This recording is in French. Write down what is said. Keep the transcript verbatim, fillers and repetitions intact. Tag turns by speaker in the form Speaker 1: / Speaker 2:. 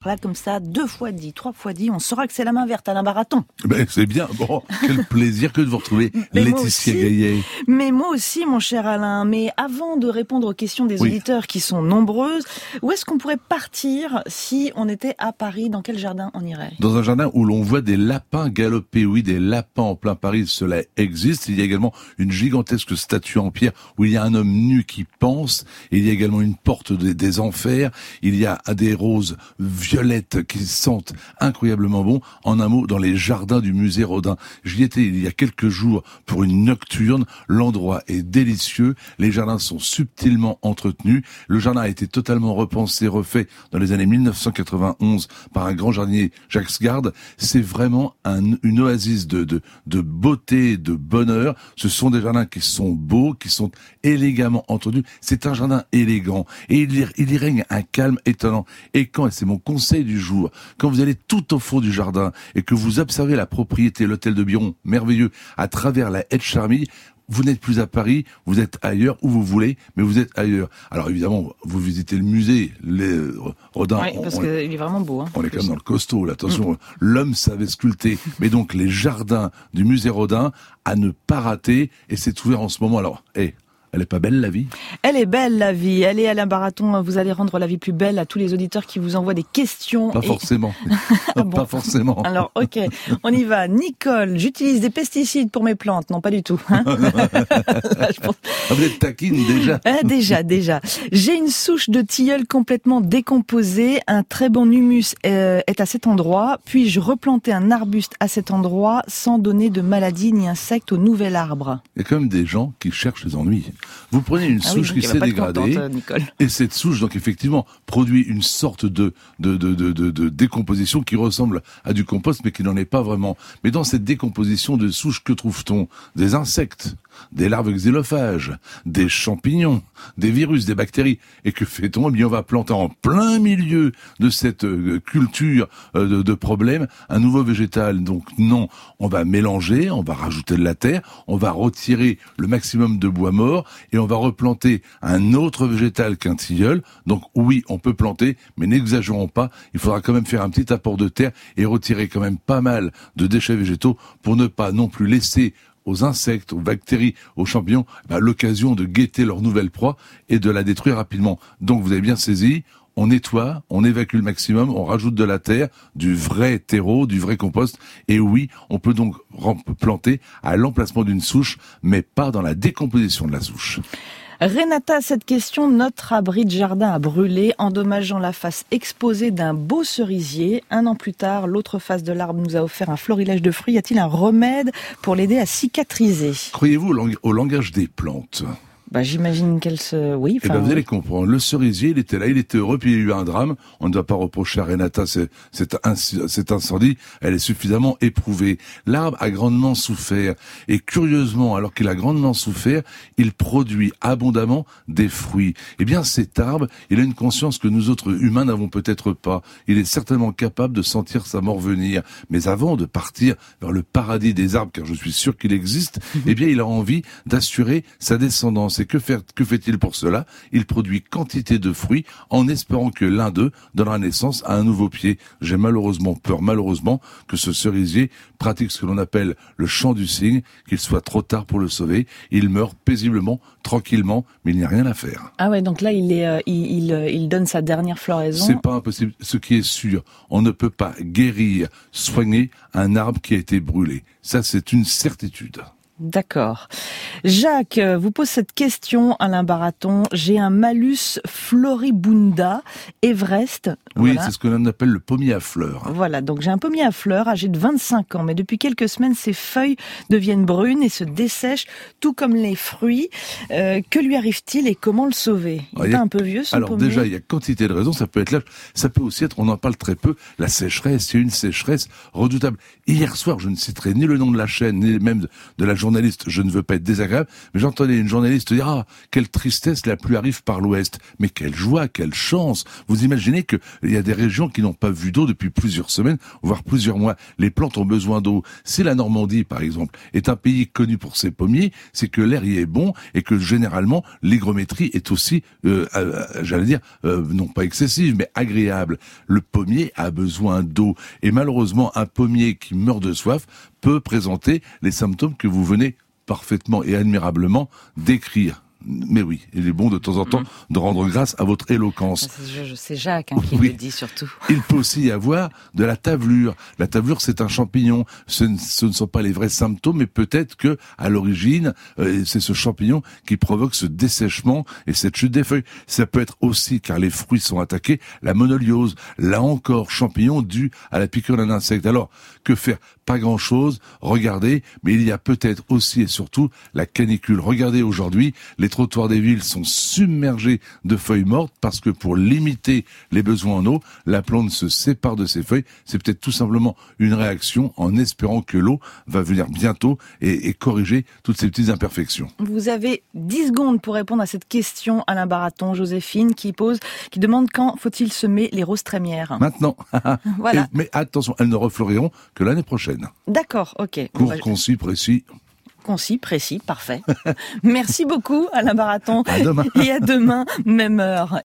Speaker 1: Là, comme ça, deux fois dit, trois fois dit, on saura que c'est la main verte, Alain Baraton.
Speaker 2: Ben, c'est bien. Bon, quel plaisir que de vous retrouver, Laetitia Gaillet.
Speaker 1: Mais moi aussi, mon cher Alain. Mais avant de répondre aux questions des oui. auditeurs qui sont nombreuses, où est-ce qu'on pourrait partir si on était à Paris? Dans quel jardin on irait?
Speaker 2: Dans un jardin où l'on voit des lapins galoper. Oui, des lapins en plein Paris, cela existe. Il y a également une gigantesque statue en pierre où il y a un homme nu qui pense. Il y a également une porte des, des enfers. Il y a des roses violettes qui sentent incroyablement bon. En un mot, dans les jardins du musée Rodin. J'y étais il y a quelques jours pour une nocturne. L'endroit est délicieux. Les jardins sont subtilement entretenus. Le jardin a été totalement repensé, refait dans les années mille neuf cent quatre-vingt-onze par un grand jardinier, Jacques Sgarde. C'est vraiment un, une oasis de, de, de beauté, de bonheur. Ce sont des jardins qui sont beaux, qui sont élégamment entretenus. C'est un jardin élégant. Et il y, il y règne un calme étonnant. Et quand, et c'est mon conseil du jour, quand vous allez tout au fond du jardin et que vous observez la propriété, l'hôtel de Biron, merveilleux, à travers la haie de Charmilles, vous n'êtes plus à Paris, vous êtes ailleurs, où vous voulez, mais vous êtes ailleurs. Alors évidemment, vous visitez le musée, les Rodin.
Speaker 1: Oui, parce qu'il est vraiment beau. Hein,
Speaker 2: on est quand même dans le costaud, là. Attention, mmh. l'homme savait sculpter. Mais donc, les jardins du musée Rodin, à ne pas rater, et c'est ouvert en ce moment. Alors, hé, hey, elle est pas belle, la vie?
Speaker 1: Elle est belle, la vie. Allez, Alain Baraton, vous allez rendre la vie plus belle à tous les auditeurs qui vous envoient des questions.
Speaker 2: Pas et... forcément. ah bon. Pas forcément.
Speaker 1: Alors, ok, on y va. Nicole, j'utilise des pesticides pour mes plantes. Non, pas du tout. Hein.
Speaker 2: Là, je pense... ah, vous êtes taquine, déjà.
Speaker 1: Ah, déjà, déjà. J'ai une souche de tilleul complètement décomposée. Un très bon humus euh, est à cet endroit. Puis-je replanter un arbuste à cet endroit sans donner de maladies ni insectes au nouvel arbre?
Speaker 2: Il y a quand même des gens qui cherchent les ennuis. Vous prenez une souche ah oui, qui s'est dégradée,
Speaker 1: contente,
Speaker 2: et cette souche, donc effectivement, produit une sorte de, de, de, de, de, de décomposition qui ressemble à du compost, mais qui n'en est pas vraiment. Mais dans cette décomposition de souche, que trouve-t-on? Des insectes, des larves xylophages, des champignons, des virus, des bactéries. Et que fait-on? Eh bien, on va planter en plein milieu de cette culture de, de problèmes un nouveau végétal. Donc non, on va mélanger, on va rajouter de la terre, on va retirer le maximum de bois mort, et on va replanter un autre végétal qu'un tilleul. Donc oui, on peut planter, mais n'exagérons pas, il faudra quand même faire un petit apport de terre et retirer quand même pas mal de déchets végétaux pour ne pas non plus laisser aux insectes, aux bactéries, aux champignons, bah, l'occasion de guetter leur nouvelle proie et de la détruire rapidement. Donc vous avez bien saisi, on nettoie, on évacue le maximum, on rajoute de la terre, du vrai terreau, du vrai compost. Et oui, on peut donc planter à l'emplacement d'une souche, mais pas dans la décomposition de la souche.
Speaker 1: Renata, cette question, notre abri de jardin a brûlé, endommageant la face exposée d'un beau cerisier. Un an plus tard, l'autre face de l'arbre nous a offert un florilège de fruits. Y a-t-il un remède pour l'aider à cicatriser?
Speaker 2: Croyez-vous au, lang- au langage des plantes?
Speaker 1: Bah, j'imagine qu'elle se... Oui,
Speaker 2: enfin... Eh ben, vous allez comprendre. Le cerisier, il était là, il était heureux, puis il y a eu un drame. On ne doit pas reprocher à Renata cet, cet incendie. Elle est suffisamment éprouvée. L'arbre a grandement souffert. Et curieusement, alors qu'il a grandement souffert, il produit abondamment des fruits. Eh bien, cet arbre, il a une conscience que nous autres humains n'avons peut-être pas. Il est certainement capable de sentir sa mort venir. Mais avant de partir vers le paradis des arbres, car je suis sûr qu'il existe, eh bien, il a envie d'assurer sa descendance. Et que, faire, que fait-il pour cela? Il produit quantité de fruits en espérant que l'un d'eux donnera naissance à un nouveau pied. J'ai malheureusement peur, malheureusement, que ce cerisier pratique ce que l'on appelle le chant du cygne, qu'il soit trop tard pour le sauver. Il meurt paisiblement, tranquillement, mais il n'y a rien à faire.
Speaker 1: Ah ouais, donc là, il, est, euh, il, il, il donne sa dernière floraison.
Speaker 2: C'est pas impossible. Ce qui est sûr, on ne peut pas guérir, soigner un arbre qui a été brûlé. Ça, c'est une certitude.
Speaker 1: D'accord. Jacques vous pose cette question, Alain Baraton. J'ai un Malus floribunda Everest.
Speaker 2: Oui,
Speaker 1: voilà.
Speaker 2: C'est ce que l'on appelle le pommier à fleurs.
Speaker 1: Voilà, donc j'ai un pommier à fleurs âgé de vingt-cinq ans, mais depuis quelques semaines, ses feuilles deviennent brunes et se dessèchent, tout comme les fruits. Euh, que lui arrive-t-il et comment le sauver? Il est a... un peu vieux, son
Speaker 2: Alors
Speaker 1: pommier.
Speaker 2: déjà, il y a quantité de raisons. Ça peut être l'âge, ça peut aussi être, on en parle très peu, la sécheresse. Il y a une sécheresse redoutable. Hier soir, je ne citerai ni le nom de la chaîne, ni même de, de la journée journaliste, je ne veux pas être désagréable, mais j'entendais une journaliste dire « Ah, quelle tristesse, la pluie arrive par l'ouest ». Mais quelle joie, quelle chance. Vous imaginez qu'il y a des régions qui n'ont pas vu d'eau depuis plusieurs semaines, voire plusieurs mois. Les plantes ont besoin d'eau. Si la Normandie, par exemple, est un pays connu pour ses pommiers, c'est que l'air y est bon et que généralement l'hygrométrie est aussi, euh, euh, j'allais dire, euh, non pas excessive, mais agréable. Le pommier a besoin d'eau. Et malheureusement, un pommier qui meurt de soif peut présenter les symptômes que vous venez parfaitement et admirablement décrire. Mais oui, il est bon de temps en temps de rendre grâce à votre éloquence.
Speaker 1: C'est, c'est Jacques hein, qui
Speaker 2: oui.
Speaker 1: le dit surtout.
Speaker 2: Il peut aussi y avoir de la tavelure. La tavelure, c'est un champignon. Ce ne, ce ne sont pas les vrais symptômes, mais peut-être que à l'origine, euh, c'est ce champignon qui provoque ce dessèchement et cette chute des feuilles. Ça peut être aussi, car les fruits sont attaqués, la monoliose. Là encore, champignon dû à la piqûre d'un insecte. Alors, que faire? Pas grand-chose. Regardez, mais il y a peut-être aussi et surtout la canicule. Regardez aujourd'hui, les trottoirs des villes sont submergés de feuilles mortes parce que pour limiter les besoins en eau, la plante se sépare de ses feuilles. C'est peut-être tout simplement une réaction en espérant que l'eau va venir bientôt et, et corriger toutes ces petites imperfections.
Speaker 1: Vous avez dix secondes pour répondre à cette question, Alain Baraton. Joséphine qui pose, qui demande quand faut-il semer les roses trémières.
Speaker 2: Maintenant.
Speaker 1: Voilà.
Speaker 2: Et, mais attention, elles ne refleuriront que l'année prochaine.
Speaker 1: D'accord, ok.
Speaker 2: Court,
Speaker 1: bah,
Speaker 2: concis, précis.
Speaker 1: Concis, précis, parfait. Merci beaucoup, Alain Baraton.
Speaker 2: À demain.
Speaker 1: Et à demain, même heure.